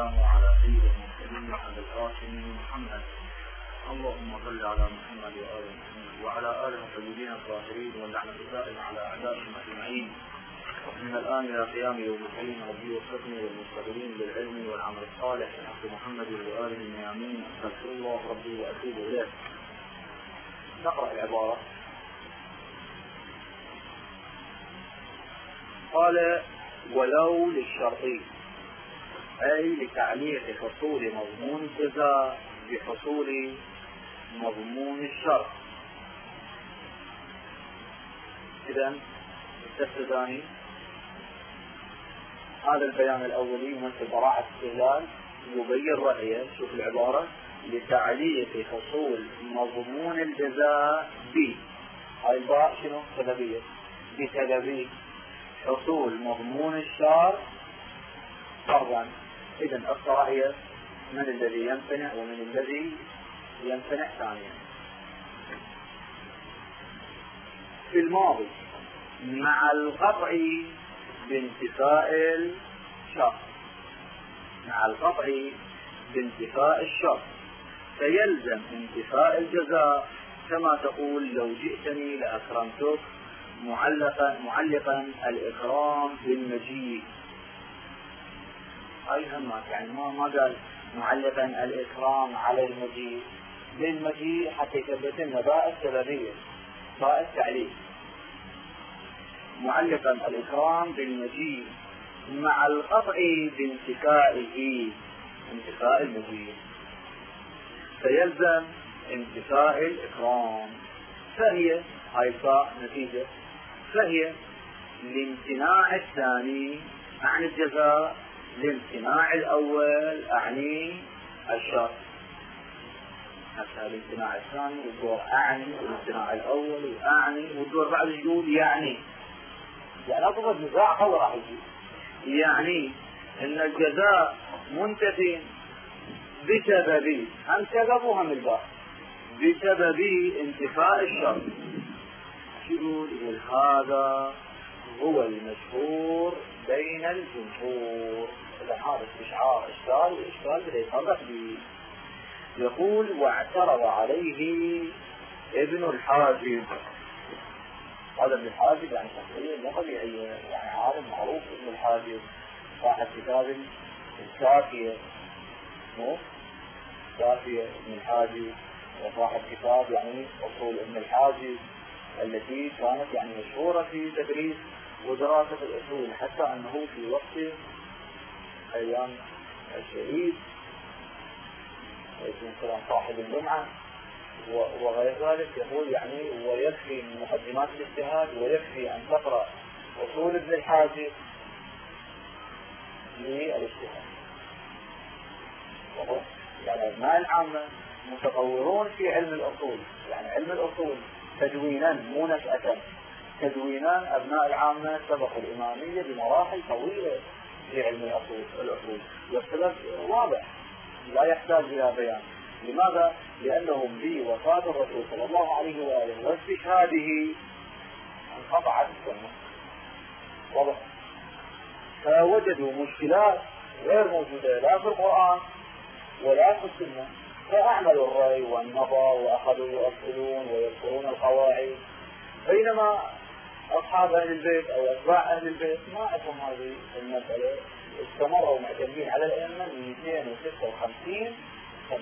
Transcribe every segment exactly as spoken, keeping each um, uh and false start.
والسلام على سيد المرسلين وعلى الهاشمين محمد. اللهم صل على محمد وآل محمد وعلى آله الطيبين الطاهرين واللعنة الدائمة على أعدائهم أجمعين من الآن إلى قيام يوم الدين. ربي وفقني والمستقبلين بالعلم والعمل الصالح بحق محمد وآله الميامين. أستغفر الله ربي وأتوب إليه. نقرأ العبارة. قال: ولو للشرطي، أي لتعليق حصول مضمون الجزاء بحصول مضمون الشرط. إذن الدرس الثاني هذا البيان الأولي مثل براعة استهلال يبين رأيه. شوف العبارة: لتعليق حصول مضمون الجزاء ب، هاي الباء شنو؟ سببية، بسبب حصول مضمون الشرط فرضا. إذن الصراحية من الذي يمتنع ومن الذي يمتنع ثانيا. في الماضي مع القطع بانتفاء الشرط، مع القطع بانتفاء الشرط فيلزم انتفاء الجزاء، كما تقول: لو جئتني لأكرمتك، معلقا معلقا الإكرام بالمجيء. أي همك، يعني ما ما قال معلقا الإكرام على المجيء، بالمجيء حتى يثبت لنا باء السببية، باء التعليق. معلقا الإكرام بالمجيء مع القطع بانتفائه، انتفاء المجيء، فيلزم انتفاء الإكرام. فهي هاي الفاء نتيجة، فهي لامتناع الثاني عن الجزاء، لامتناع الأول أعني الشرط. حتى الامتناع الثاني والدور أعني، والامتناع الأول وأعني، والدور بعد يقول يعني، يعني أطلب النزاع هو راح يجي، يعني إن الجزاء منتفي بسبب، هم سبب وهم الباء، بسبب انتفاء الشرط. يقول يقول هذا هو المشهور بين الجمهور. إذا هذا استشعار إشكال، والإشكال بده يتطرق به. يقول: واعترض عليه ابن الحاجب. هذا ابن الحاجب يعني شخصية مو طبيعية، يعني عالم معروف. ابن الحاجب صاحب كتاب الكافية، مو كافية ابن الحاجب، وصاحب كتاب يعني أصول ابن الحاجب التي كانت يعني مشهورة في تدريس ودراسة الأصول، حتى أنه في وقت أيام الشهيد يكون كلام صاحب الجمعة وغير ذلك، يقول يعني ويكفي من مقدمات الاجتهاد، ويكفي أن تقرأ أصول ابن الحاجب للاجتهاد. يعني أبناء العامة متطورون في علم الأصول، يعني علم الأصول تدوينا مو نشأة، تدوينا أبناء العامة سبقوا الإمامية بمراحل طويلة في علم الأصول الأصول والسبب واضح لا يحتاج إلى بيان. لماذا؟ لأنهم بوفاة الرسول صلى الله عليه وآله واستشهاده انقطعت السنة، واضح، فوجدوا مشكلات غير موجودة لا في القرآن ولا في السنة، فأعملوا الرأي والنظر وأخذوا يؤصلون ويذكرون القواعد، بينما أصحاب أهل البيت أو أتباع أهل البيت ما عندهم هذه المسألة، استمروا معتمدين على الأئمة مئتين وستة وخمسين سنة،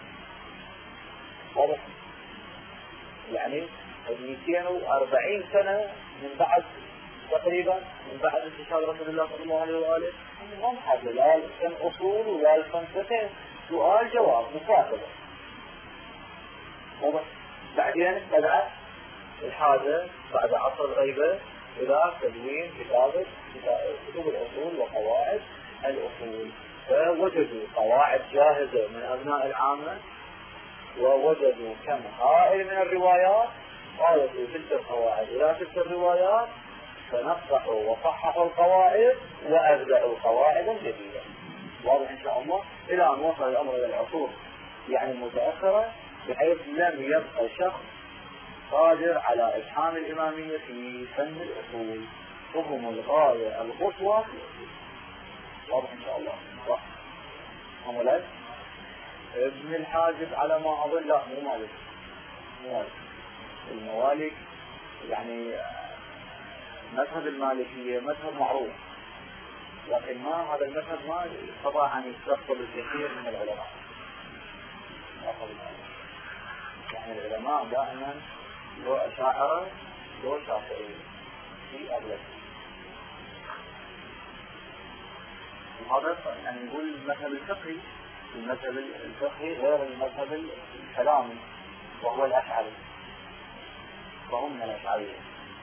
واضح، يعني مئتين وأربعين سنة من بعد تقريبا، من بعد استشهاد رسول الله صلى الله عليه وآله. هم حاجة لا الفن أصول ولا الفن فقه، سؤال جواب مكاتبة، واضح. بعدين ابتدأت الحاجة بعد عصر الغيبة إلى تدوين كتابة كتب الأصول وقواعد الأصول، فوجدوا قواعد جاهزة من أبناء العامة، ووجدوا كم هائل من الروايات، قالوا تلك القواعد إلى تلك الروايات، فنصحوا وصححوا القواعد وأبدأوا القواعد الجديدة، واضح إن شاء الله، إلى أن وصل الأمر إلى العصور يعني المتأخرة، بحيث لم يبقى شخص قادر على إتحام الإمامية في فن الأصول، وهم الغاية القصوى، واضح إن شاء الله. فهم ولد ابن الحاجب على ما أظن لا مو مالك مو مالك الموالك يعني مذهب المالكية مذهب معروف، لكن ما هذا المذهب ما استطاع أن يستقبل الكثير من العلماء. يعني العلماء دائما لو أشاعرة لو شافعية في أغلب، وهذا يعني نقول المذهب الفقهي. المذهب الفقهي غير المذهب الكلامي وهو الأشعري، وهم من الأشعرية.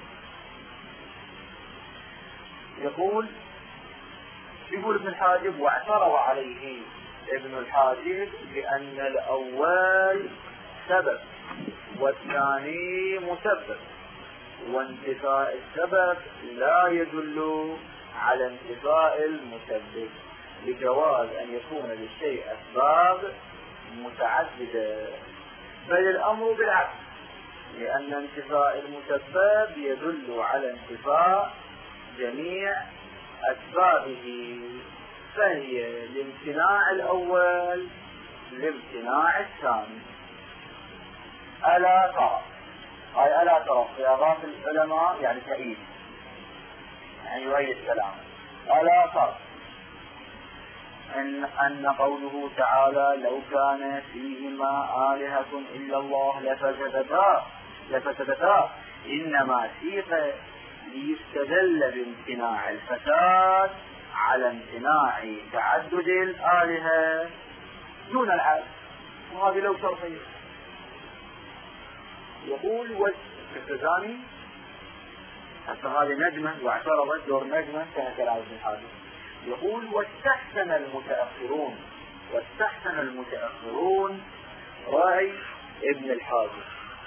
يقول يقول ابن الحاجب واعترض عليه ابن الحاجب بأن الأول سبب والثاني مسبب، وانتفاء السبب لا يدل على انتفاء المسبب، لجواز أن يكون للشيء أسباب متعددة، بل الأمر بالعكس، لأن انتفاء المسبب يدل على انتفاء جميع أسبابه، فهي لامتناع الأول لامتناع الثاني. ألا ترى، أي ألا ترى صياغات العلماء يعني تأييد، يعني يؤيد كلامه. ألا ترى أن, أن قوله تعالى لو كان فيهما آلهة إلا الله لفسدتا لفسدتا إنما سيق ليستدل بامتناع الفساد على امتناع تعدد الآلهة دون العدل، وهذه لو شرطية. يقول والكتزاني حتى هذه نجمة واعترضت دور نجمة كان كلام ابن الحاجب. يقول واستحسن المتأخرون واستحسن المتأخرون رأي ابن الحاجب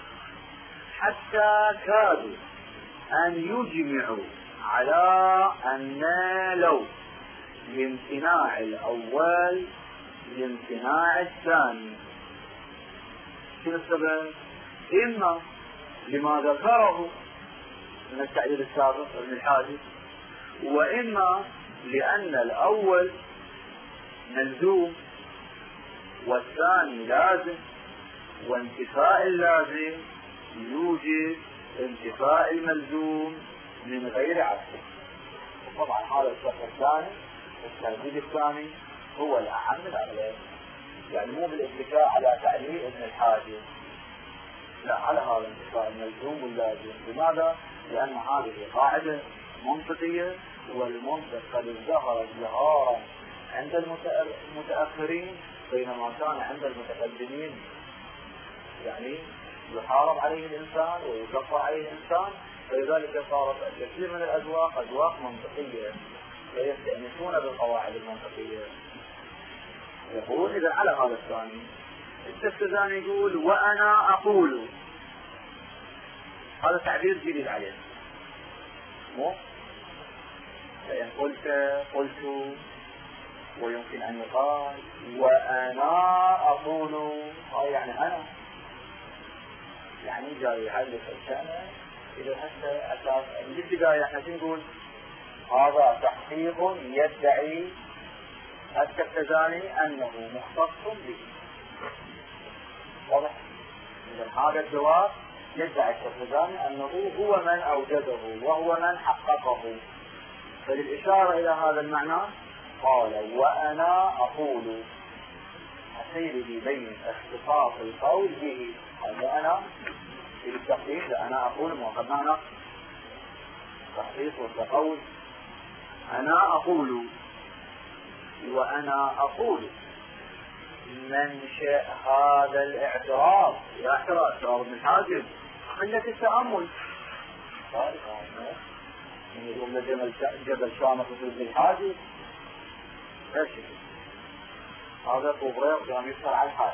حتى كادوا أن يجمعوا على أن لو لامتناع الأول لامتناع الثاني. شنو السبب؟ إما لما ذكره من التعليل السابق ابن الحاجب، وإما لأن الأول ملزوم والثاني لازم، وانتفاء اللازم يوجد انتفاء الملزوم من غير عكسه. طبعا هذا الشرط الثاني الترديد الثاني هو الأهم الأغلب، يعني مو بالاتفاق على تعليل ابن الحاجب، لا على هذا الانتفاء الملزوم واللازم. لماذا؟ لأن هذه قاعدة منطقية، والمنطق قد ظهر ازدهارا عند المتأخرين بينما كان عند المتقدمين يعني يحارب عليه الإنسان ويكفر عليه الإنسان، فلذلك صارت الكثير من الأذواق أذواق منطقية فيستأنسون بالقواعد المنطقية. يقول إذا على هذا الثاني التفتزاني يقول وأنا أقول، هذا تعبير جديد عليه، مو فإن قلت قلت ويمكن أن يقال وأنا أقول، هاي يعني أنا يعني جاي يحدث الشأن. إذا حتى أساس من البداية احنا نقول هذا تحقيق يدعي التفتزاني أنه مختص به، واضح؟ إذا هذا الجواب يدعي التفتزاني أنه هو من أوجده وهو من حققه. فللإشارة إلى هذا المعنى قال وأنا أقول، أسير بين اختصاص القول به. هذا أنا في التحقيق، أنا أقول مؤخذنا تحقيق والتقول. أنا أقول وأنا أقول منشأ هذا الاعتراض، يا اعتراض اعتراض ابن الحاجب قلة التأمل. من يقول لجبل جبل شامخ ابن الحاجب ايش هذا طبريق كان يفطر على الحال.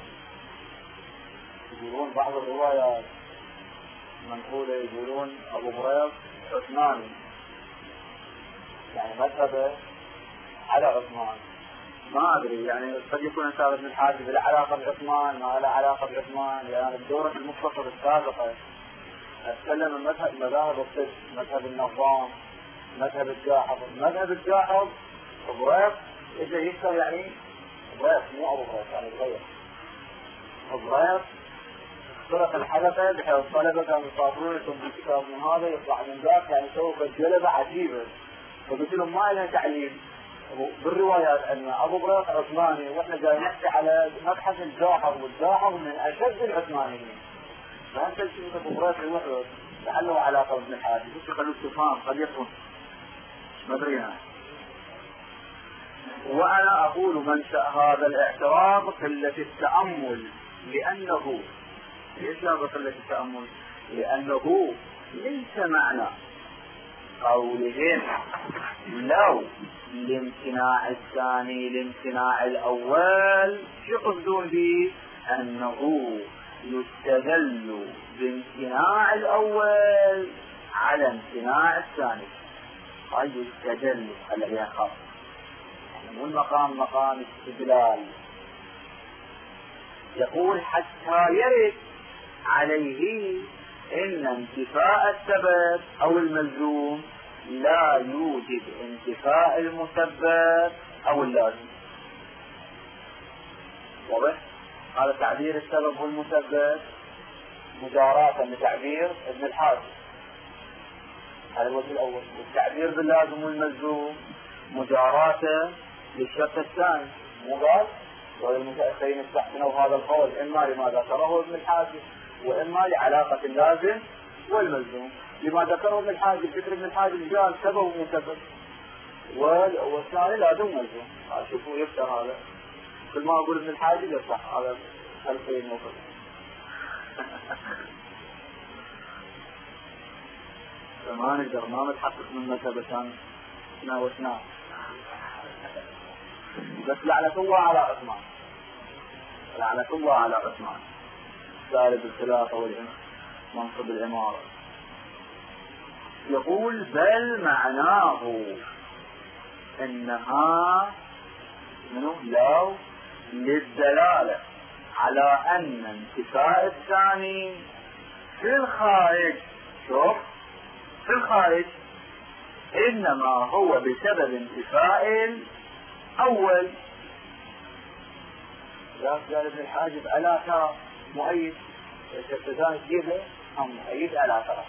يقولون بعض الروايات منقولة يقولون أبو بريق عثماني، يعني مذهبه على عثمان. ما أدري يعني قد يكون ثابت ابن الحاجب له علاقة بعثمان ما له علاقة بعثمان، لأن يعني الدورة المختصرة السابقة أتكلم عن مذهب مذاهب الطب، مذهب النظام، مذهب الجاحظ. مذهب الجاحظ بريق إذا يكثر يعني بريق مو أبو بريق يعني بريق بريق اخترق الحلقة بحيث الطلبة كانوا يصابرون لكم كتاب من هذا يطلع من ذاك يعني سووا جلبة عجيبة. فقلت لهم ما لنا تعليم بالروايات أن أبو بريق عثماني وإحنا جاي نحكي على مبحث الجاحظ والجاحظ من أشد العثمانيين. فأنت تشوف أبو بريق الوحد لعله علاقة بابن الحاج بس خلوك تفهم قد يكون ما أدري أنا. وأنا أقول منشأ هذا الاعتراض قلة التأمل لأنه ليش لا قلة التأمل؟ لأنه ليس معنى قولهم لو لامتناع الثاني لامتناع الأول شو يقصدون به؟ أنه يستدل بامتناع الأول على امتناع الثاني. هاي يستدل على خاص مو المقام مقام استدلال. يقول حتى يرد عليه إن انتفاء السبب أو الملزوم لا يوجد انتفاء المسبب أو اللازم. واضح؟ هذا تعبير السبب والمسبب مجاراة لتعبير ابن الحاج، هذا الوجه الأول. والتعبير باللازم والملزوم مجاراة للشرط الثاني. مو قال والمتأخرين استحسنوا هذا القول إما لما ذكره ابن الحاج وإما لعلاقة اللازم والملزوم. لما ذكره ابن الحاج ذكر ابن الحاج قال سبب ومسبب والثاني لازم ملزوم. شوفوا يفتر هذا كل ما أقول ابن الحاج يصح على الفين وفر. فما نقدر ما نتحقق من مسبتان اثنا واثنان بس لعنة الله على عثمان، لعنة الله على عثمان سالب الخلافة والمنصب الإمارة. يقول بل معناه إنها منه لو للدلالة على أن انتفاء الثاني في الخارج، شوف في الخارج إنما هو بسبب انتفاء الأول. لا قال ابن الحاجب ألا ترى مؤيد الشفتان جيبه هم مؤيد ألا ترى.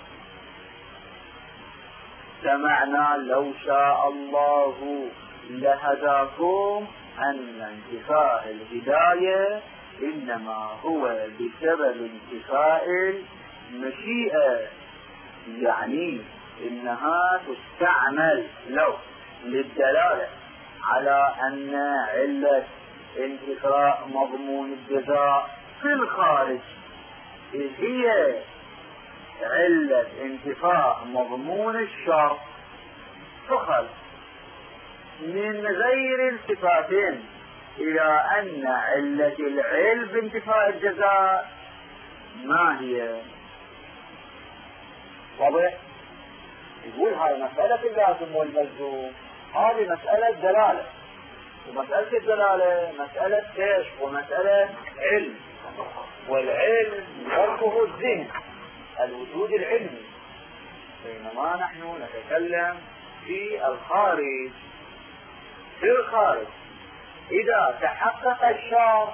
سمعنا لو شاء الله لهداكم أن انتفاء الهداية إنما هو بسبب انتفاء المشيئة، يعني إنها تستعمل لو للدلالة على أن علة انتفاء مضمون الجزاء في الخارج هي علة انتفاء مضمون الشرط فقط من غير التفاتين إلى أن علة العلم بانتفاء الجزاء ما هي. واضح؟ يقول هاي مسألة اللازم والملزوم هذه مسألة دلالة، ومسألة الدلالة مسألة كشف ومسألة علم، والعلم ضربه الذهن الوجود العلمي، بينما نحن نتكلم في الخارج. في الخارج إذا تحقق الشرط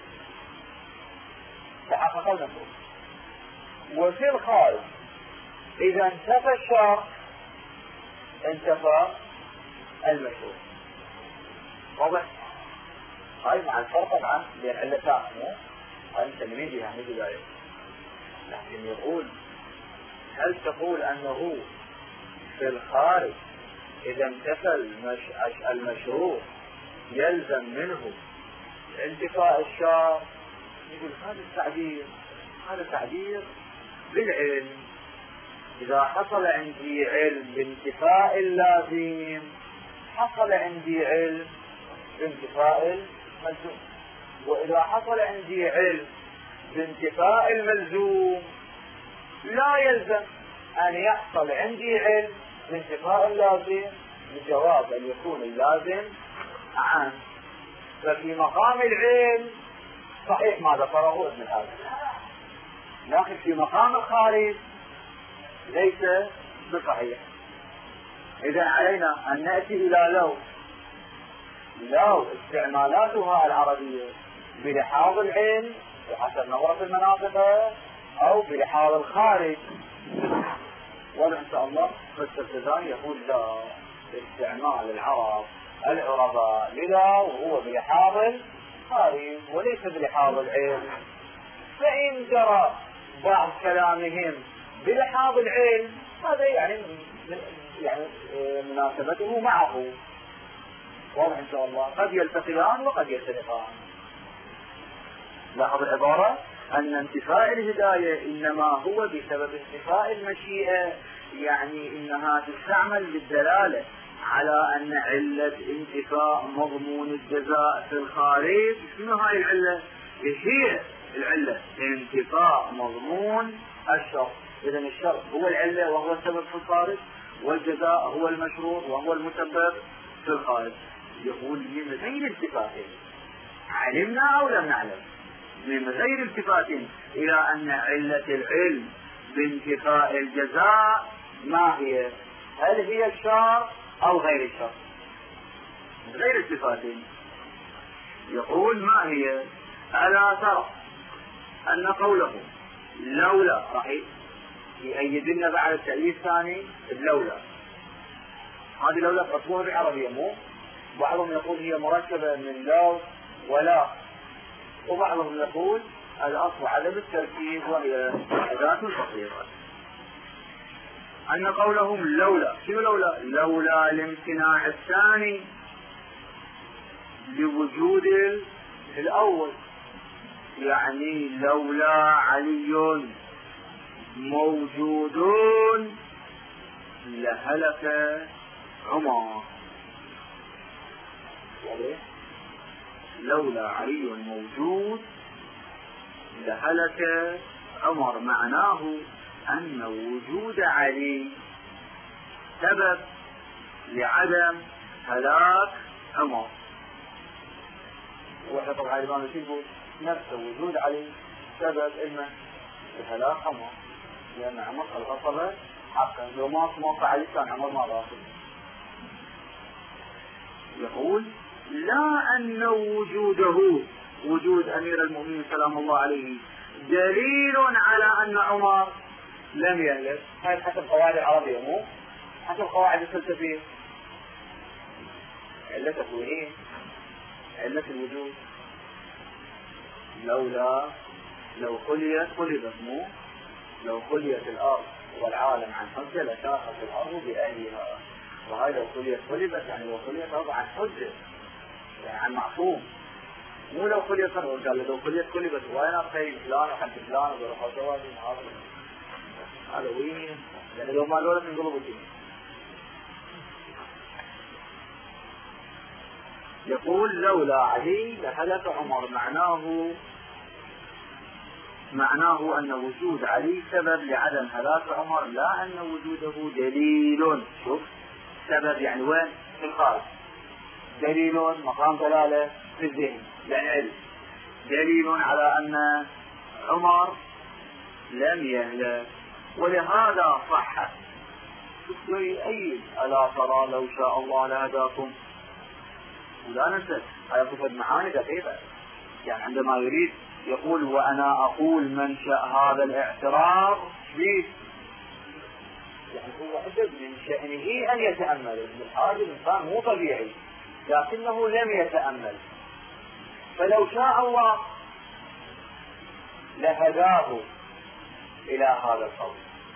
تحقق المفروض، وفي الخارج إذا انتفى الشرط انتفى المشروع. واضح؟ هاي مع الفرق طبعا بين علتان مو هاي مسلمين بها من البداية، لكن يقول هل تقول أنه في الخارج إذا انتفى المش... المشروع يلزم منه انتفاء الشرط؟ يقول هذا التعبير هذا تعبير بالعلم. إذا حصل عندي علم بانتفاء اللازم حصل عندي علم بانتفاء الملزوم، وإذا حصل عندي علم بانتفاء الملزوم لا يلزم أن يحصل عندي علم بانتفاء اللازم بجواز أن يكون اللازم عام. ففي مقام العلم صحيح ما ذكره ابن الحاج، لكن في مقام الخارج ليس بصحيح. إذا علينا أن نأتي إلى لو لو استعمالاتها العربية بلحاظ العلم بحسب نظرة المناطق أو بلحاظ الخارج، واضح إن شاء الله. فالسرتزاني يقول لا، استعمال العرب العرباء لذا وهو بلحاظ الخارج وليس بلحاظ العلم. فإن جرى بعض كلامهم بلحاظ العلم هذا يعني يعني مناسبته معه، واضح إن شاء الله. قد يلتقيان وقد يفترقان. لاحظ العبارة أن انتفاء الهداية إنما هو بسبب انتفاء المشيئة، يعني إنها تستعمل للدلالة على أن علة انتفاء مضمون الجزاء في الخارج. شنو هاي العلة؟ هي العلة انتفاء مضمون الشرط. إذن الشرط هو العلة وهو السبب في الخارج، والجزاء هو المشروط وهو المسبب في الخارج. يقول من غير التفات، علمنا أو لم نعلم، من غير التفات إلى أن علة العلم بانتفاء الجزاء ما هي؟ هل هي الشرط أو غير الشرط؟ من غير التفات. يقول ما هي؟ ألا ترى أن قوله لولا راح يأيد لنا بعد التأييد الثاني بلولا. هذه لولا مطبوعة بالعربية، مو بعضهم يقول هي مركبة من لو ولا، وبعضهم يقول الأصل عدم التركيب وهي أداة الفصيلة. أن قولهم لولا، شنو لولا؟ لولا الامتناع الثاني لوجود الأول، يعني لولا علي موجودون لهلك عمر. لولا علي موجود لهلك عمر، معناه أن وجود علي سبب لعدم هلاك عمر. واحنا طبعا الإمام يقول نفس وجود علي سبب إما لهلاك عمر، لأن عمر الغصبة حقا، لو ما موقع علي كان عمر ما باقي. يقول لا أن وجوده، وجود أمير المؤمنين سلام الله عليه، دليل على أن عمر لم يهلك. هذا حسب قواعد العربية، مو حسب قواعد الفلسفية. علة تكوينية، علة الوجود. لولا لو خليت خلدت، مو لو خليت الأرض والعالم عن حجة لشاقت الأرض بأهلها. وهاي لو خليت خلدت، يعني لو خليت الأرض عن حجة يعني عن معصوم، مو لو خليت خلدت. قال لو خليت خلدت وين أخي فلان وحد فلان وبرخوا جوازي هذا وين؟ يعني لو ما دولت من قلوب الدين. يقول لولا علي لهلك عمر، معناه معناه أن وجود علي سبب لعدم هلاك عمر، لا أن وجوده دليل. شوف سبب يعني وين؟ في الخارج. دليل مقام دلالة في الذهن يعني علم، دليل على أن عمر لم يهلك. ولهذا صح يؤيد ألا ترى لو شاء الله لهداكم. ولا ننسى هذا صفة معاني دقيقة، يعني عندما يريد يقول وأنا أقول منشأ هذا الاعتراض فيه، يعني هو أدب من شأنه أن يتأمل. ابن الحاج الإنسان مو طبيعي لكنه لم يتأمل. فلو شاء الله لهداه إلى هذا القول.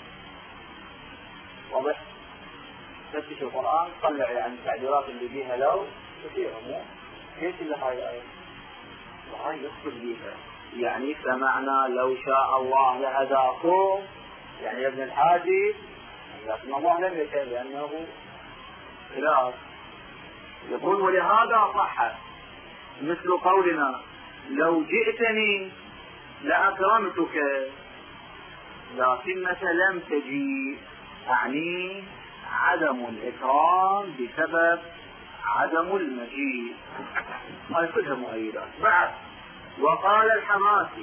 واضح؟ فتش القرآن طلع يعني التعبيرات اللي فيها لو كثيرة، مو ليش اللي هاي الآية وهاي يخطر بيها. يعني سمعنا لو شاء الله لهداكم، يعني يا ابن الحاجي، لكن الله لم يشاء لأنه خلاف. يقول ولهذا صح مثل قولنا لو جئتني لأكرمتك لكنك لم تجي، أعني عدم الإكرام بسبب عدم المجيء. هاي كلها مؤيدات. بعد وقال الحماسي،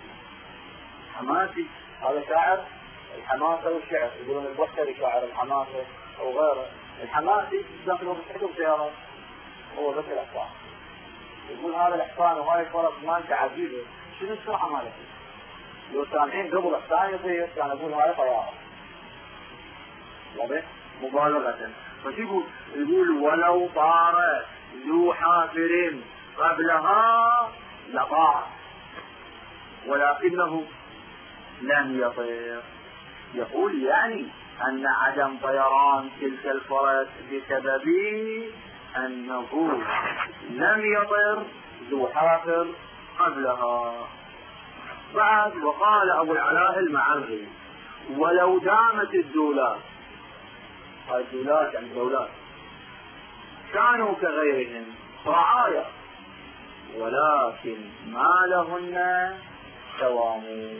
حماسي هذا شاعر الحماسة والشعر، يقولون البختري شاعر الحماسة أو غيره. الحماسي داخله بحكم سيارات، هو بس الإحصان. يقول هذا الإحصان وهاي الفرق مالته عجيبة، شنو السرعة مالته؟ لو سامعين قبل إحصان يطير كان أقول هاي طيارة. واضح؟ مبالغة. فشو يقول ولو طار ذو حافر قبلها لطار ولكنه لم يطير. يقول يعني أن عدم طيران تلك الفرس بسبب أنه لم يطر ذو حافر قبلها. بعد وقال أبو العلاء المعري ولو دامت الدولات، هاي الدولات يعني الدولات، كانوا كغيرهم رعايا ولكن ما لهن سوامون.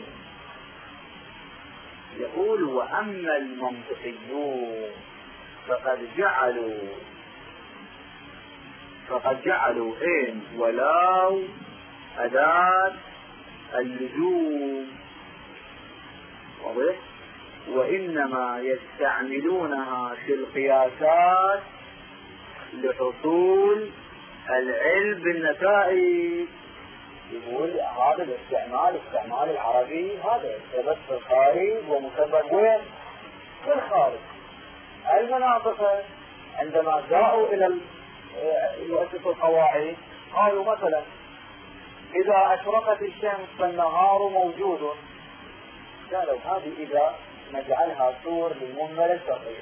يقول وأما المنطقيون فقد جعلوا فقد جعلوا إن ولو أداة اللزوم، واضح؟ وإنما يستعملونها في القياسات لحصول العلم بالنتائج. يقول هذا الاستعمال استعمال العربي هذا ثبت في الخارج ومسبب وين؟ في الخارج. المناطق عندما جاءوا إلى يؤسسوا القواعد قالوا مثلا إذا أشرقت الشمس فالنهار موجود. قالوا هذه إذا نجعلها صور للمهملة الشرقية.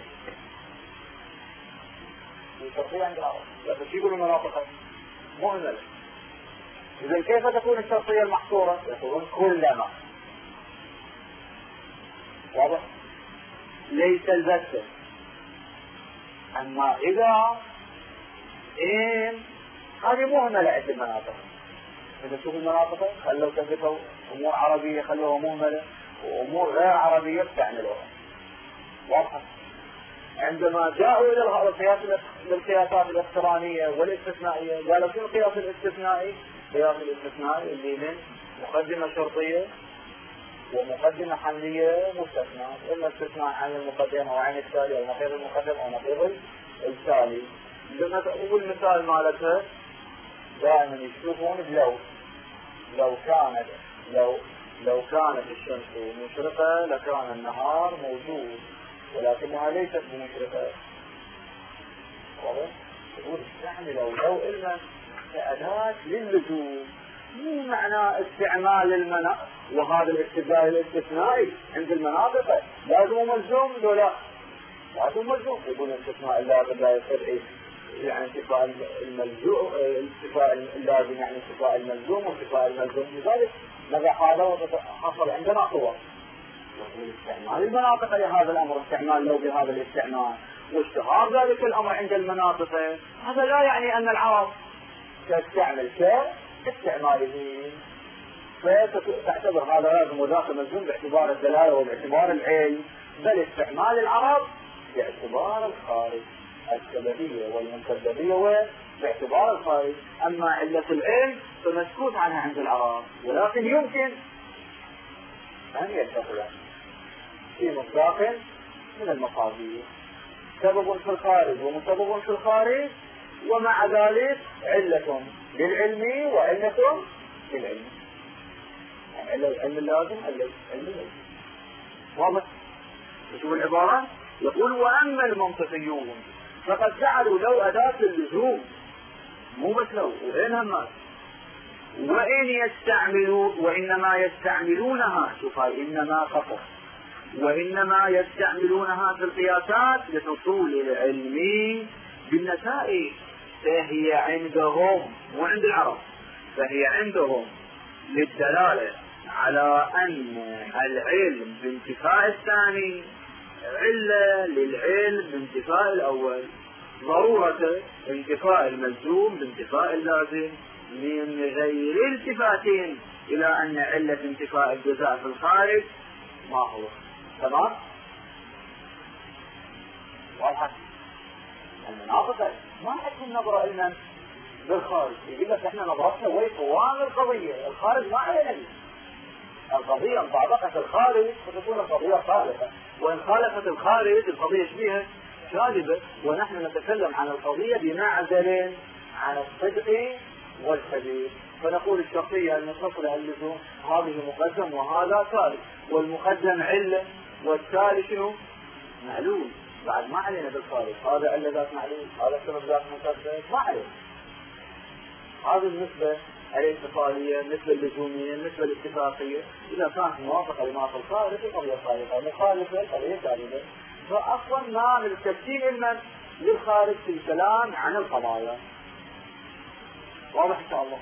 الشرقية عند العرب لكن شو يقولوا المناطق مهملة. إذا كيف تكون الشرقية المحصورة؟ يقولون كلما. واضح؟ ليس البتة. أما إذا إن هذه مهملة عند المناطق. إذا شوفوا المناطق خلوا تثبتوا أمور عربية خلوها مهملة وأمور غير عربية بتعملوها. واضح؟ عندما جاءوا إلى القياس القياسات الاقترانية والاستثنائية قالوا شنو القياس الاستثنائي؟ القياس الاستثنائي اللي من مقدمة شرطية ومقدمة حملية مستثنى، إما استثناء عن المقدمة أو عن التالي أو نقيض المقدم أو نقيض التالي. لما تقول مثال مالتها دائما يشوفون بلو لو كانت لو لو كانت الشمس مشرقة لكان النهار موجود ولكنها ليست بمشرقة. واضح؟ يقول استعملوا لو إلنا كأداة للزوم، مو معنى استعمال المناطق وهذا الاستدلال الاستثنائي عند المناطق لازم ملزوم ولا لازم ملزوم. يقول الاستثناء اللازم لا يستدعي يعني انتفاء الملزوم، انتفاء اللازم يعني انتفاء الملزوم وانتفاء الملزوم. لذلك ماذا حصل عندنا قوة استعمال المناطق لهذا الأمر، استعمال لو بهذا الاستعمال واشتهار ذلك الأمر عند المناطق. هذا لا يعني أن العرب تستعمل شيء استعماله فتعتبر هذا لازم وذاك ملزوم باعتبار الدلالة وباعتبار العلم، بل استعمال العرب باعتبار الخارج السببية والمسببية باعتبار الخارج. أما علة العلم فمسكوت عنها عند العرب، ولكن يمكن أن يتخذ في مصداق من المصادر سبب في الخارج ومسبب في الخارج ومع ذلك علة للعلم وعلة للعلم. يعني العلم اللازم علم اللازم. واضح؟ شوف العبارة يقول وأما المنطقيون فقد جعلوا لو أداة اللزوم، مو بس لو وإنها الناس، وإن يستعملوا وإنما يستعملونها، شوف هاي إنما فقط، وإنما يستعملونها في القياسات لحصول العلم بالنتائج، فهي عندهم مو عند العرب، فهي عندهم للدلالة على أن العلم بانتفاء الثاني علة للعلم بانتفاء الأول، ضرورة انتفاء الملزوم بانتفاء اللازم من غير التفات إلى أن علة انتفاء الجزاء في الخارج ما هو. تمام؟ واضح؟ المناطق ما حكم نظرة لنا بالخارج، يقول لك احنا نظرتنا وين قوام القضية، الخارج ما علينا. القضية مطابقة الخارج فتكون القضية خالفة، وإن خالفت الخارج القضية شبيهة كاذبة، ونحن نتكلم عن القضية بمعزل عن الصدق والكذب. فنقول الشرطية المتصلة اللزوم هذه مقدم وهذا ثالث، والمقدم علة والثالث شنو؟ معلول. بعد ما علينا بالخالص هذا علة ذات معلول، هذا سبب ذات مقدم، ما علينا. هذه النسبة الاتصالية، النسبة اللزومية، النسبة الاتفاقية، إذا كانت موافقة لما في الخالق قضية خالقة، مخالفة قضية ثالثة. فأصلا ما من التفسير المن للخارج في الكلام عن القضايا. واضح إن شاء الله.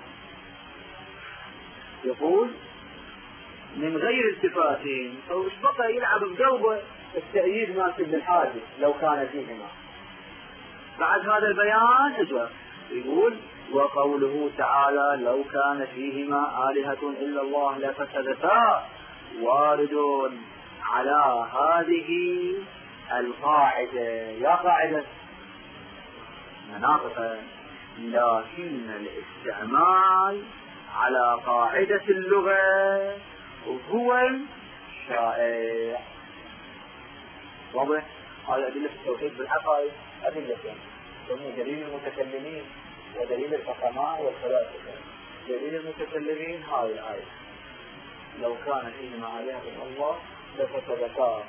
يقول من غير التفاتين، أو إيش بقى يلعب بقلبه التأييد ما في الحادث لو كان فيهما. بعد هذا البيان اجوا يقول وقوله تعالى لو كان فيهما آلهة إلا الله لفسدتا وارد على هذه القاعدة. يا قاعدة مناطق، لكن الاستعمال على قاعدة اللغة هو الشائع. واضح؟ هذا أدلة التوحيد بالحقائق أدلتين، ثم دليل المتكلمين ودليل الفقهاء والفلاسفة. دليل المتكلمين هاي الآية لو كان فيهما آلهة إلا الله لفسدتا.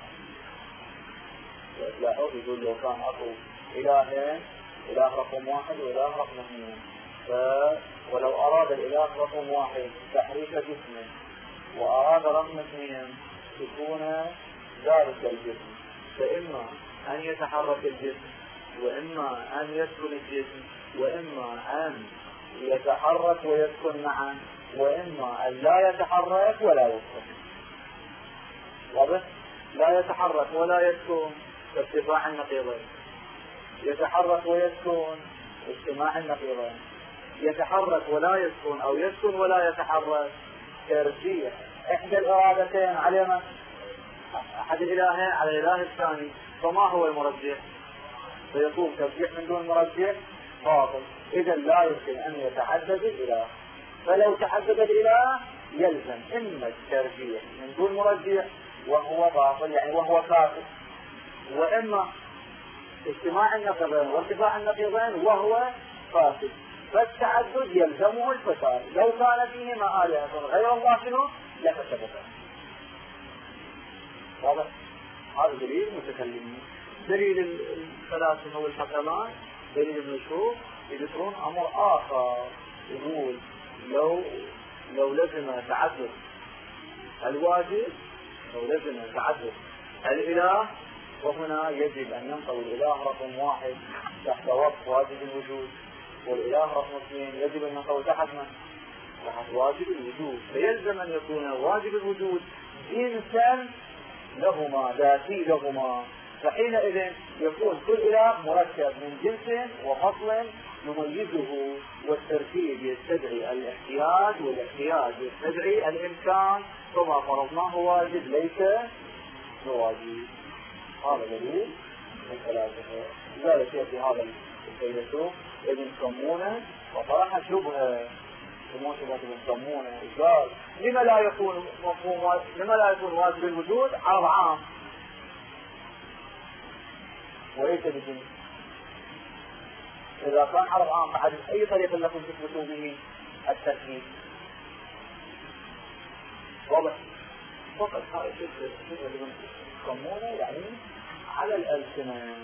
لاحظوا يقول لو كان أكو إلهين، إله رقم واحد وإله رقم اثنين، ف... ولو أراد الإله رقم واحد تحريك جسمه وأراد رقم اثنين تكون ذلك الجسم، فإما أن يتحرك الجسم وإما أن يسكن الجسم وإما أن يتحرك ويسكن معا وإما أن لا يتحرك ولا يسكن. واضح؟ لا يتحرك ولا يسكن ارتفاع النقيضين، يتحرك ويسكن اجتماع النقيضين، يتحرك ولا يسكن أو يسكن ولا يتحرك ترجيح إحدى الإرادتين على من؟ أحد الإلهين على الإله الثاني. فما هو المرجح؟ فيكون ترجيح من دون مرجح باطل. إذا لا يمكن أن يتعدد الإله، فلو تعدد الإله يلزم إما الترجيح من دون مرجح وهو باطل يعني وهو كافر، وإما اجتماع النقيضين وارتفاع النقيضين وهو فاسد، فالتعدد يلزمه الفساد. لو كان فيهما آلهة غير الله شنو؟ لفسدتا. واضح؟ هذا دليل المتكلمين. دليل الفلاسفة والحكماء، دليل النشوء يذكرون أمر آخر، يقول لو لو لزم تعدد الواجب، لو لزم تعدد الإله، وهنا يجب أن ينطوي الإله رقم واحد تحت وصف واجب الوجود، والإله رقم اثنين يجب أن ينطوي تحت من؟ تحت واجب الوجود. فيلزم أن يكون واجب الوجود جنسا لهما، ذاتي لهما، فحينئذ يكون كل إله مركب من جنس وفصل يميزه، والتركيب يستدعي الاحتياج والاحتياج يستدعي الإمكان، فما فرضناه واجب ليس بواجب. هذا دليل الفلاسفة. لذلك يأتي هذا الفيلسوف ابن سمونة وطرح شبهة سموه ابن سمونة، قال لما لا يكون مفهوم لما لا يكون واجب الوجود عرض عام وليس بجنس؟ إذا كان عرض عام فحد أي طريقة لكم تثبتوا به التركيب؟ واضح؟ فقط هذا شبهة ابن سمونة يعني على الألسنة.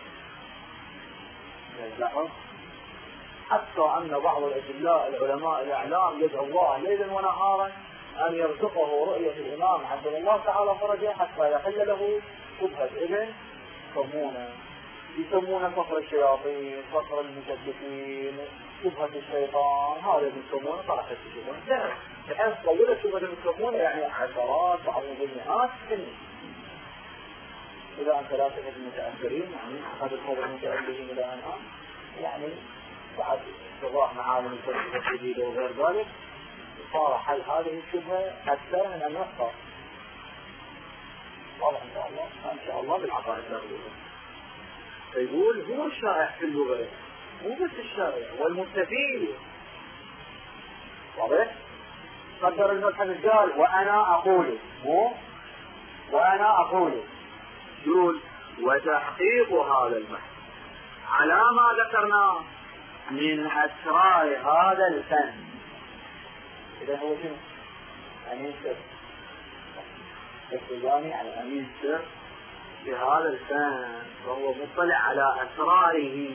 لاحظ حتى أن بعض الأجلاء العلماء الأعلام يدعو الله ليلا ونهارا أن يرزقه رؤية الإمام عبد الله تعالى فرجه حتى يحل له شبهة ابن سمونة. يسمونه فقر الشياطين، فقر المشدقين، شبهة الشيطان. هذا ابن سمونة طرح الشبهة بحيث طولت شبهة ابن سمونة يعني عشرات بعضهم بالمئات سنين. إذا أن ثلاثة المتأخرين يعني أحد القوم المتأخرين إلى الآن يعني بعد اتضاح معالم الفلسفة الجديدة وغير ذلك صار حل هذه الشبهة أكثر من أن يحصل. واضح إن شاء الله إن شاء الله بالعقائد الأخيرة. فيقول هو الشائع في اللغة، مو بس الشائع والمستفيد. واضح؟ قدر المبحث قال وأنا أقول، مو وأنا أقول، يقول وتحقيق هذا البحث على ما ذكرناه من أسرار هذا الفن. إذا هو شنو؟ أمين سر. السوداني على أمين سر بهذا الفن، وهو مطلع على أسراره.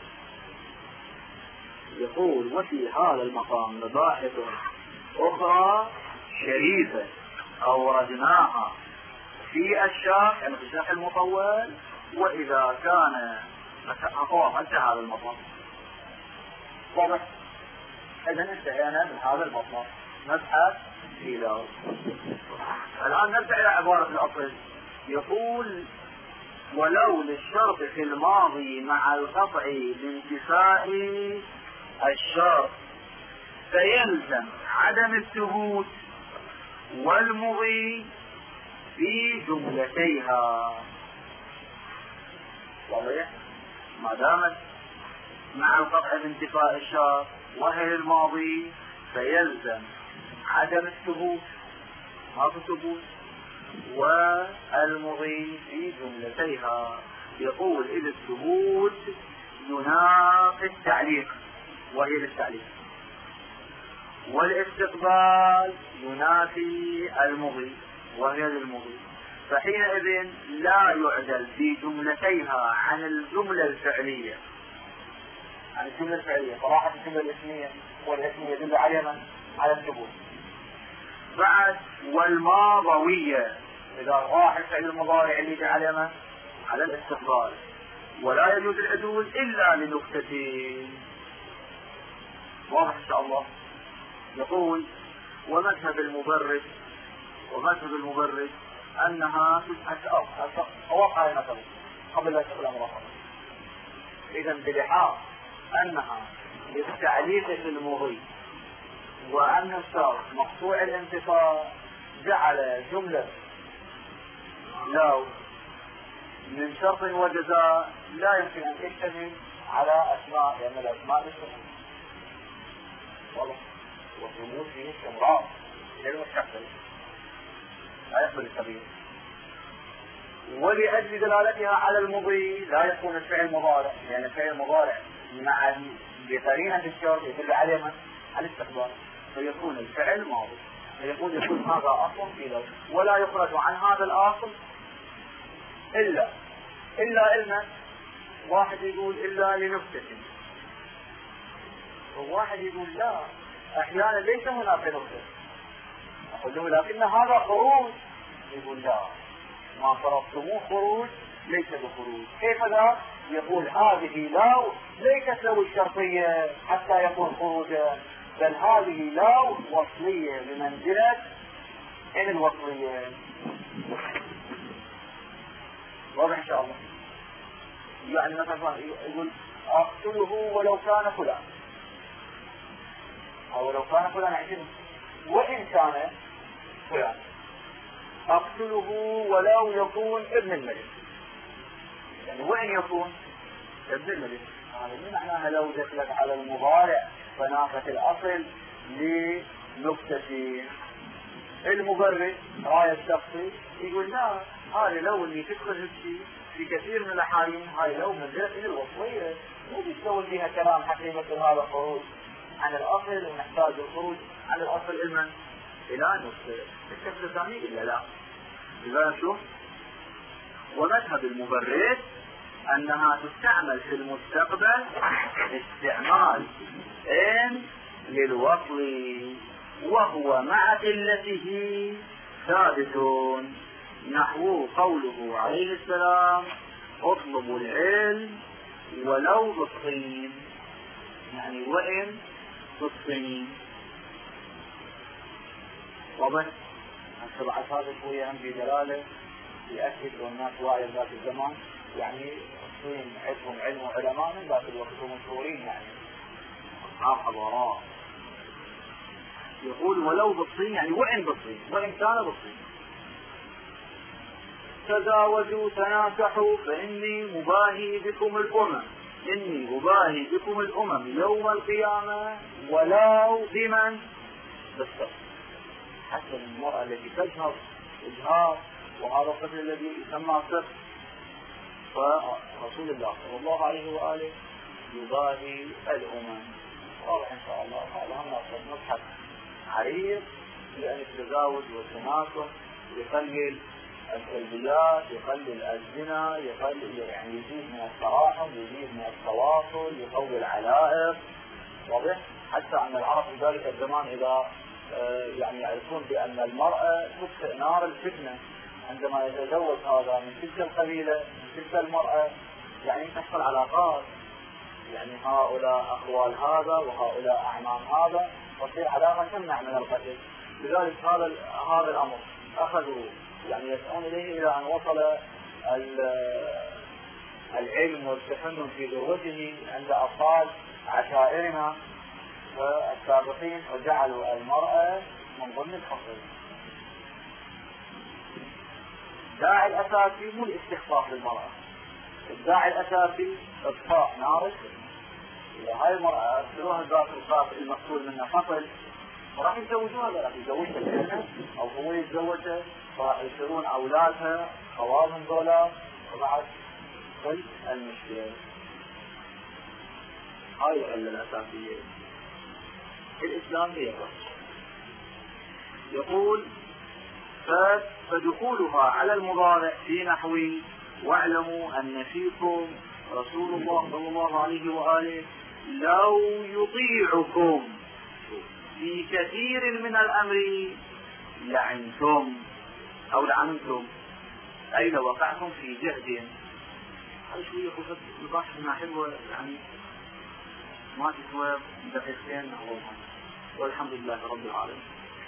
يقول: وفي هذا المقام مباحث أخرى شريفة أوردناها في الشرح، يعني في الشرح المطول، وإذا كان أقوى حتى هذا المطلب. واضح؟ إذن انتهينا من هذا المطلب. نبحث في له. الآن نرجع إلى عبارة الأصل. يقول: ولو للشرط في الماضي مع القطع بانتفاء الشرط فيلزم عدم الثبوت والمضي في جملتيها. واضح؟ ما دامت مع القطع بانتفاء الشرط وهي الماضي فيلزم عدم الثبوت، ما في ثبوت، والمضي في جملتيها. يقول: إذ الثبوت ينافي التعليق وهي للتعليق، والاستقبال ينافي المضي وهي للمضي، فحينئذ لا يعدل في جملتيها عن الجملة الفعلية، عن الجملة الفعلية. صراحة الجملة الاسمية والاسمية يدل على من؟ على الثبوت. بعد والماضوية، إذا راح الفعل المضارع اللي جاء على من؟ على الاستقبال. ولا يجوز العدول إلا لنكتتين. واضح إن شاء الله. يقول: ومذهب المبرد ومذهب المبرد أنها أوقع المثل قبل لا تقول أمرها. إذا بلحاظ أنها للتعليق في المضي وأن الشرط مقطوع الانتفاء جعل جملة لو من شرط وجزاء لا يمكن أن تشتمل على أسماء، لأن يعني الأسماء تشتمل والله والرموز فيه استمرار إلى المستقبل لا يقبل التغيير. ولأجل دلالتها على المضي لا يكون الفعل مضارع، لأن يعني الفعل المضارع مع بقرينة الشرط يدل عليه من؟ على الاستقبال، فيكون الفعل ماضي. فيقول: يكون هذا أصل في لو، ولا يخرج عن هذا الأصل إلا إلا إلنا. واحد يقول إلا لنكتة، وواحد يقول لا، أحيانا ليس هناك نكتة. أقول له: لكن هذا خروج. يقول: لا، ما فرضتموه خروج ليس بخروج. كيف ذا؟ يقول: هذه لا ليست لو الشرطية حتى يكون خروجا، بل هذه لا وصلية بمنزلة إن الوصلية. واضح إن شاء الله. يعني مثلا يقول: أقتله ولو كان فلان، أو لو كان فلان عشان وإن كان فلان. أقتله ولو يكون ابن الملك، يعني وإن يكون ابن الملك. هذا من معناها لو دخلت على المضارع فنافت الأصل لنكتة. المبرر راية الشخصي يقول: لا، هذه لو اللي تدخل هالشيء في كثير من الأحايين هاي لو منزلة إلى الوصلية، مو بيسوي فيها كلام حتى يمثل هذا الخروج عن الأصل، ونحتاج الخروج عن الأصل إلمن؟ إلى نكتة. الشكل الثاني إلا لا. إذا شوف: ومذهب المبرر أنها تستعمل في المستقبل استعمال إن للوصل، وهو مع قلته ثابت، نحو قوله عليه السلام: اطلبوا العلم ولو بالصين، يعني وإن بالصين. واضح؟ بعد هذا شوية هم بدلالة يأكد والناس واعية ذات الزمان، يعني الصين عندهم علم وعلماء من ذات الوقت ومشهورين، يعني أصحاب حضارات. يقول: ولو بالصين، يعني وإن بالصين، وإن كان بالصين. تزاوجوا تناكحوا فإني مباهي بكم الأمم، إني مباهي بكم الأمم يوم القيامة ولو بمن؟ بالصبر. حتى المرأة التي تجهر إجهار، وهذا الطفل الذي يسمى صدق، فرسول الله صلى الله عليه وآله يباهي الأمم. واضح إن شاء الله. هذا هم نضحك عريض لأن التزاوج والتناسق يقلل السلبيات، يقلل الزنا، يقلل يعني يزيد من التراحم، يزيد من التواصل، يقوي العلائق. واضح؟ حتى أن العرب في ذلك الزمان إذا يعني يعرفون بأن المرأة تطفئ نار الفتنة، عندما يتزوج هذا من تلك القبيلة من تلك المرأة يعني تحصل علاقات، يعني هؤلاء أخوال هذا وهؤلاء أعمام هذا، وتصير علاقة تمنع من القتل. لذلك هذا هذا الأمر أخذوا يعني يسعون إليه إلى أن وصل العلم والتفنن في ذروته عند أطفال عشائرنا السابقين، وجعلوا المرأة من ضمن الفصل. الداعي الأساسي مو الاستخفاف للمرأة، الداعي الأساسي إطفاء نار الفتنة. إذا هاي المرأة أرسلوها ذات الخاف المقتول منها فصل، وراح يتزوجوها، راح يتزوجها الجنة أو هو يتزوجها، وراح يصيرون أولادها خوارهم ذولا، وبعد كل المشكلة. هاي العلة الأساسية. الإسلام يقول يقول فدخولها على المضارع في نحو واعلموا أن فيكم رسول الله صلى الله عليه وآله لو يطيعكم في كثير من الأمر لعنتم أو لعنتم، أي لو وقعتم في جهد. هذا شوية خفت البحث ما حلوة يعني ما تسوى دقيقتين أو والحمد لله رب العالمين.